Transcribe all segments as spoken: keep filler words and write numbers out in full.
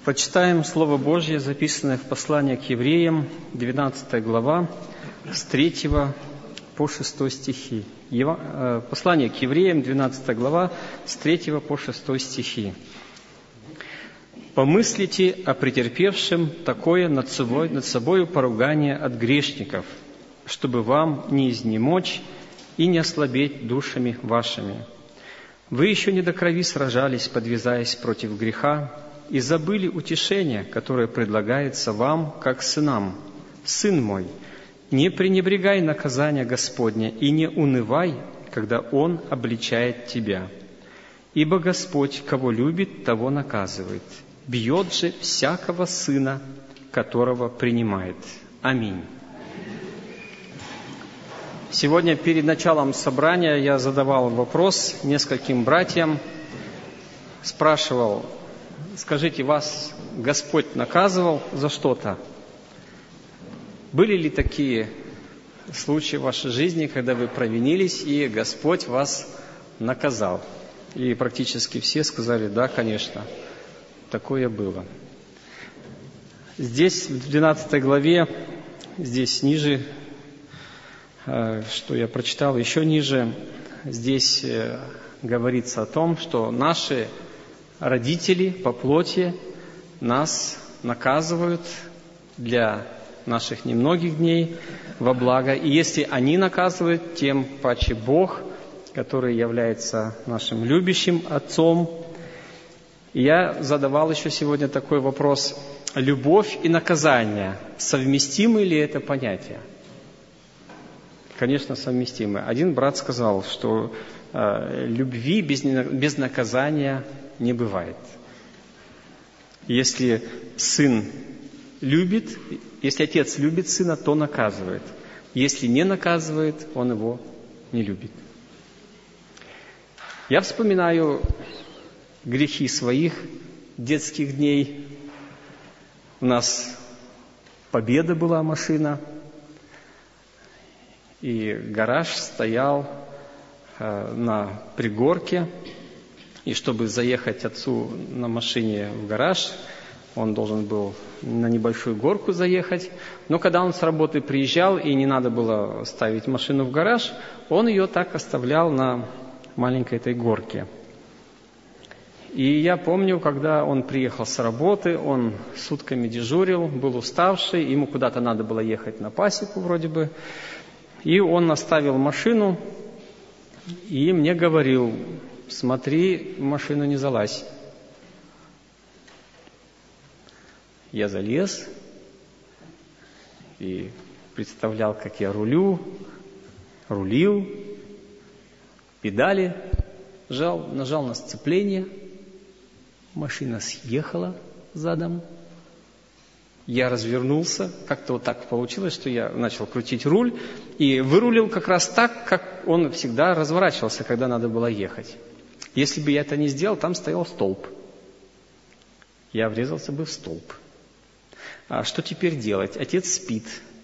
Почитаем Слово Божье, записанное в послании к евреям, двенадцатая глава, с третьего по шестой стихи. Послание к евреям, двенадцатая глава, с третьего по шестой стихи. «Помыслите о претерпевшем такое над собой, над собою поругание от грешников, чтобы вам не изнемочь и не ослабеть душами вашими. Вы еще не до крови сражались, подвязаясь против греха, и забыли утешение, которое предлагается вам, как сынам. Сын мой, не пренебрегай наказания Господня и не унывай, когда Он обличает тебя. Ибо Господь, кого любит, того наказывает. Бьет же всякого сына, которого принимает». Аминь. Сегодня перед началом собрания я задавал вопрос нескольким братьям, спрашивал: скажите, вас Господь наказывал за что-то? Были ли такие случаи в вашей жизни, когда вы провинились, и Господь вас наказал? И практически все сказали: да, конечно, такое было. Здесь, в двенадцатой главе, здесь ниже, что я прочитал, еще ниже, здесь говорится о том, что наши родители по плоти нас наказывают для наших немногих дней во благо. И если они наказывают, тем паче Бог, который является нашим любящим Отцом. И я задавал еще сегодня такой вопрос: любовь и наказание, совместимы ли это понятия? Конечно, совместимы. Один брат сказал, что э, любви без, без наказания не бывает. Если сын любит, если отец любит сына, то наказывает. Если не наказывает, он его не любит. Я вспоминаю грехи своих детских дней. У нас Победа была машина, и гараж стоял э, на пригорке. И чтобы заехать отцу на машине в гараж, он должен был на небольшую горку заехать. Но когда он с работы приезжал, и не надо было ставить машину в гараж, он ее так оставлял на маленькой этой горке. И я помню, когда он приехал с работы, он сутками дежурил, был уставший, ему куда-то надо было ехать на пасеку вроде бы. И он оставил машину и мне говорил: смотри, в машину не залазь. Я залез и представлял, как я рулю, рулил, педали жал, нажал на сцепление, машина съехала задом. Я развернулся, как-то вот так получилось, что я начал крутить руль и вырулил как раз так, как он всегда разворачивался, когда надо было ехать. Если бы я это не сделал, там стоял столб. Я врезался бы в столб. А что теперь делать? Отец спит.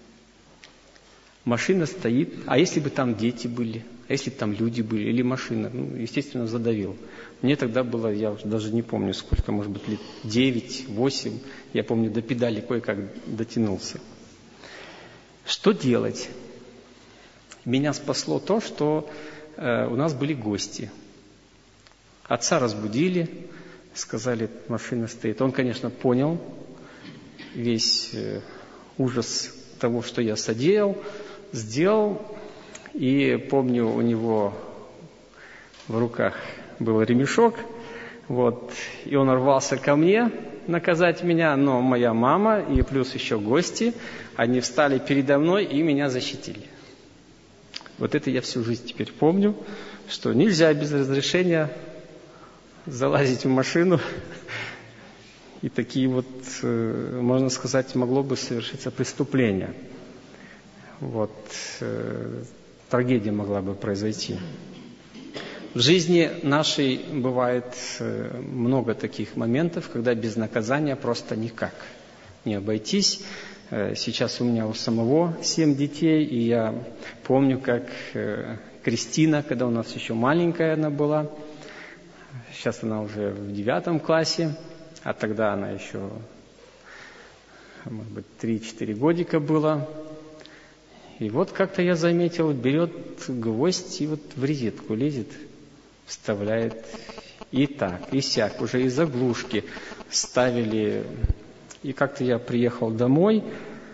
Машина стоит. А если бы там дети были? А если бы там люди были? Или машина? Ну, естественно, задавил. Мне тогда было, я уже даже не помню сколько, может быть, лет девять, восемь. Я помню, до педали кое-как дотянулся. Что делать? Меня спасло то, что э, у нас были гости. Отца разбудили, сказали: машина стоит. Он, конечно, понял весь э, ужас того, что я содеял, сделал. И помню, у него в руках был ремешок, вот, и он рвался ко мне наказать меня, но моя мама и плюс еще гости, они встали передо мной и меня защитили. Вот это я всю жизнь теперь помню, что нельзя без разрешения залазить в машину. И такие вот, можно сказать, могло бы совершиться преступление. Вот, трагедия могла бы произойти. В жизни нашей бывает много таких моментов, когда без наказания просто никак не обойтись. Сейчас у меня у самого семь детей, и я помню, как Кристина, когда у нас еще маленькая она была, сейчас она уже в девятом классе, а тогда она еще, может быть, три-четыре годика была. И вот как-то я заметил, берет гвоздь и вот в розетку лезет, вставляет. И так, и сяк, уже из заглушки ставили. И как-то я приехал домой,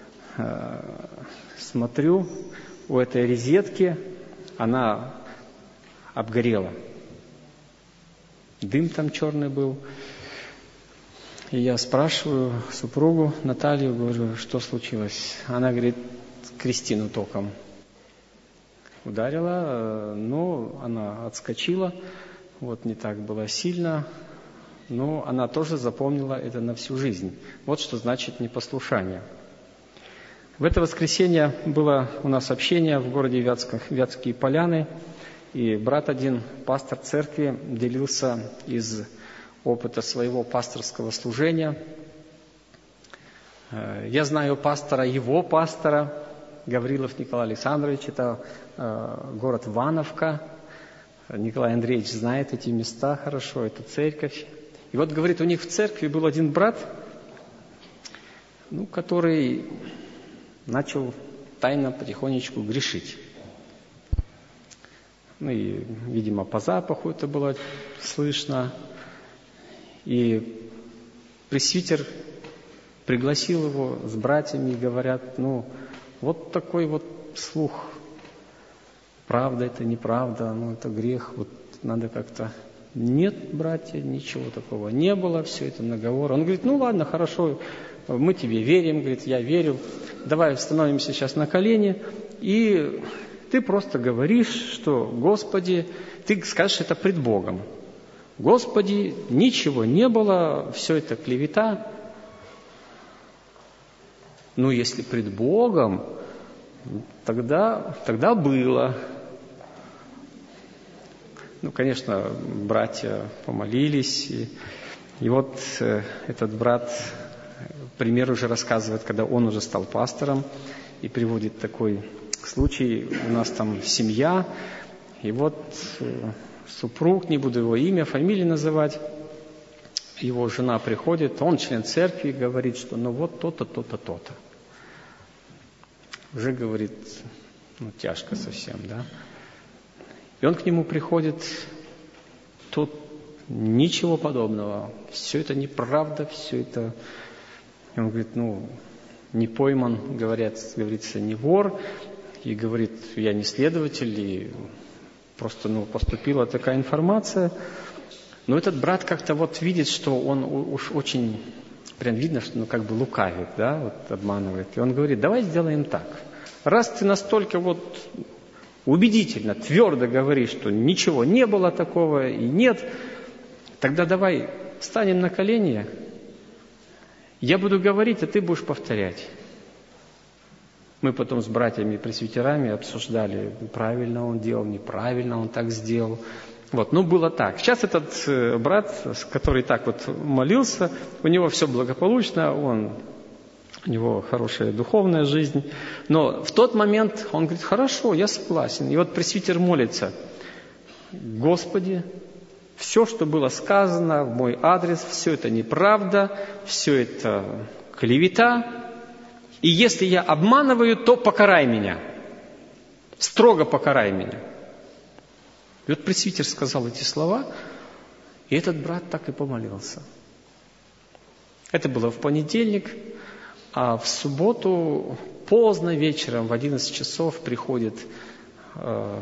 смотрю, у этой розетки она обгорела. Дым там черный был. И я спрашиваю супругу Наталью, говорю, что случилось? Она говорит, Кристину током ударила, но она отскочила. Вот не так было сильно, но она тоже запомнила это на всю жизнь. Вот что значит непослушание. В это воскресенье было у нас общение в городе Вятских, Вятские Поляны, и брат один, пастор церкви, делился из опыта своего пасторского служения. Я знаю пастора, его пастора, Гаврилов Николай Александрович, это город Вановка. Николай Андреевич знает эти места хорошо, эту церковь. И вот, говорит, у них в церкви был один брат, ну, который начал тайно потихонечку грешить. Ну и, видимо, по запаху это было слышно. И пресвитер пригласил его с братьями и говорят, ну, вот такой вот слух. Правда это, неправда, ну это грех, вот надо как-то... Нет, братья, ничего такого не было, все это наговор. Он говорит, ну ладно, хорошо, мы тебе верим, говорит, я верю. Давай становимся сейчас на колени, и ты просто говоришь, что, Господи, ты скажешь это пред Богом. Господи, ничего не было, все это клевета. Ну, если пред Богом, тогда, тогда было. Ну, конечно, братья помолились. И, и вот э, этот брат пример уже рассказывает, когда он уже стал пастором, и приводит такой случай. У нас там семья, и вот э, супруг, не буду его имя, фамилию называть, его жена приходит, он член церкви, говорит, что ну вот то-то, то-то, то-то. Уже, говорит, ну тяжко совсем, да. И он к нему приходит, тут ничего подобного, все это неправда, все это... И он говорит, ну, не пойман, говорят, говорится, не вор, и говорит, я не следователь, и просто, ну, поступила такая информация. Но этот брат как-то вот видит, что он уж очень, прям видно, что, ну, как бы лукавит, да, вот обманывает. И он говорит, давай сделаем так. Раз ты настолько вот... убедительно, твердо говоришь, что ничего не было такого и нет, тогда давай встанем на колени, я буду говорить, а ты будешь повторять. Мы потом с братьями-пресвитерами обсуждали, правильно он делал, неправильно он так сделал. Вот, ну было так. Сейчас этот брат, который так вот молился, у него все благополучно, он... у него хорошая духовная жизнь. Но в тот момент он говорит, хорошо, я согласен. И вот пресвитер молится, Господи, все, что было сказано в мой адрес, все это неправда, все это клевета. И если я обманываю, то покарай меня. Строго покарай меня. И вот пресвитер сказал эти слова, и этот брат так и помолился. Это было в понедельник. А в субботу поздно вечером, в одиннадцать часов, приходит э,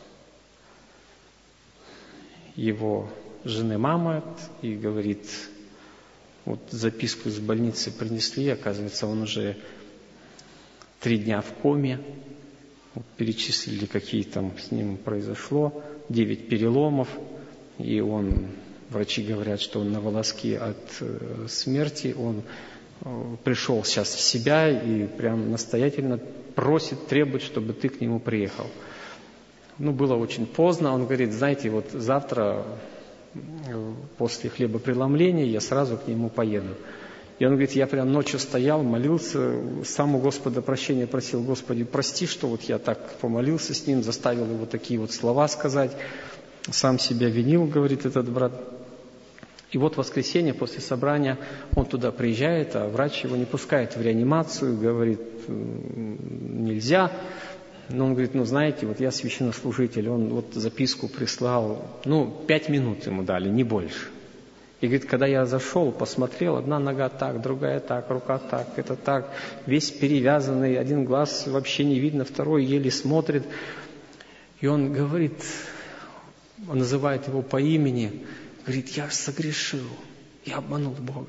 его жены мама и говорит, вот записку из больницы принесли, оказывается, он уже три дня в коме, вот, перечислили, какие там с ним произошло, девять переломов, и он, врачи говорят, что он на волоске от э, смерти, он пришел сейчас в себя и прям настоятельно просит, требует, чтобы ты к нему приехал. Ну, было очень поздно. Он говорит, знаете, вот завтра после хлебопреломления я сразу к нему поеду. И он говорит, я прям ночью стоял, молился, сам у Господа прощения просил, Господи, прости, что вот я так помолился с ним, заставил его такие вот слова сказать. Сам себя винил, говорит этот брат. И вот в воскресенье после собрания он туда приезжает, а врач его не пускает в реанимацию, говорит, нельзя. Но он говорит, ну знаете, вот я священнослужитель, он вот записку прислал, ну пять минут ему дали, не больше. И говорит, когда я зашел, посмотрел, одна нога так, другая так, рука так, это так, весь перевязанный, один глаз вообще не видно, второй еле смотрит. И он говорит, он называет его по имени, говорит, я согрешил, я обманул Бога.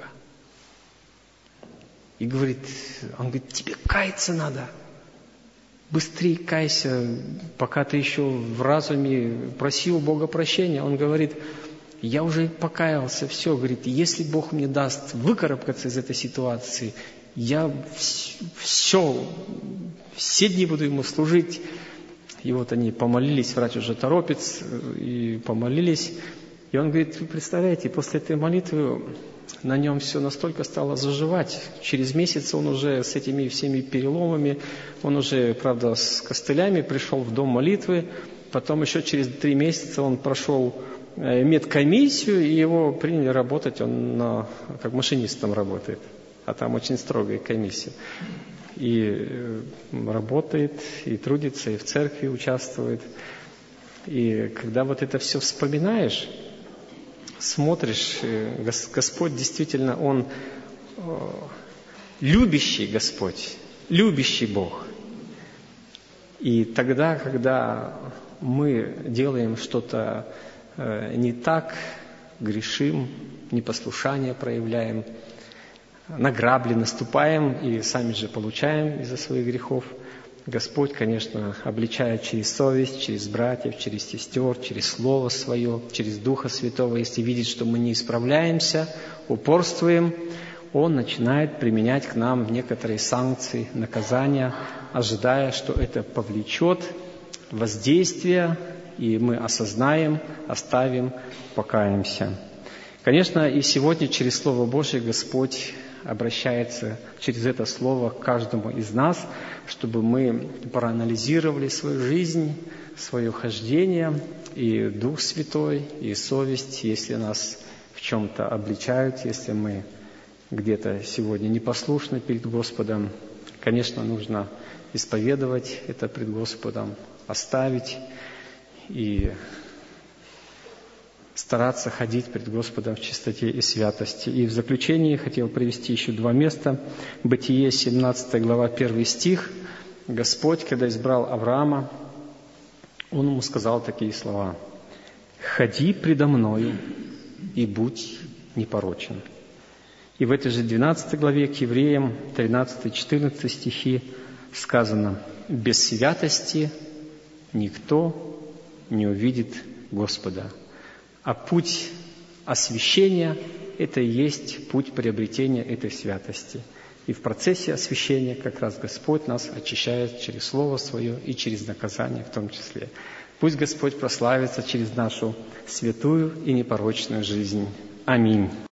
И говорит, он говорит, тебе каяться надо. Быстрее кайся, пока ты еще в разуме просил Бога прощения. Он говорит, я уже покаялся, все, говорит, если Бог мне даст выкарабкаться из этой ситуации, я все, все дни буду Ему служить. И вот они помолились, врач уже торопится, и помолились. И он говорит, вы представляете, после этой молитвы на нем все настолько стало заживать. Через месяц он уже с этими всеми переломами, он уже, правда, с костылями пришел в дом молитвы. Потом еще через три месяца он прошел медкомиссию, и его приняли работать, он на, как машинистом работает. А там очень строгая комиссия. И работает, и трудится, и в церкви участвует. И когда вот это все вспоминаешь, смотришь, Господь действительно, Он любящий Господь, любящий Бог. И тогда, когда мы делаем что-то не так, грешим, непослушание проявляем, на грабли наступаем и сами же получаем из-за своих грехов, Господь, конечно, обличает через совесть, через братьев, через сестер, через Слово Свое, через Духа Святого. Если видит, что мы не исправляемся, упорствуем, Он начинает применять к нам некоторые санкции, наказания, ожидая, что это повлечет воздействие, и мы осознаем, оставим, покаемся. Конечно, и сегодня через Слово Божие Господь обращается через это Слово к каждому из нас, чтобы мы проанализировали свою жизнь, свое хождение, и Дух Святой, и совесть, если нас в чем-то обличают, если мы где-то сегодня непослушны перед Господом, конечно, нужно исповедовать это пред Господом, оставить и стараться ходить пред Господом в чистоте и святости. И в заключение хотел привести еще два места. Бытие, семнадцатая глава, первый стих. Господь, когда избрал Авраама, Он ему сказал такие слова: «Ходи предо мною и будь непорочен». И в этой же двенадцатой главе к Евреям, тринадцатый-четырнадцатый стихи сказано: «Без святости никто не увидит Господа». А путь освящения – это и есть путь приобретения этой святости. И в процессе освящения как раз Господь нас очищает через Слово Свое и через наказание в том числе. Пусть Господь прославится через нашу святую и непорочную жизнь. Аминь.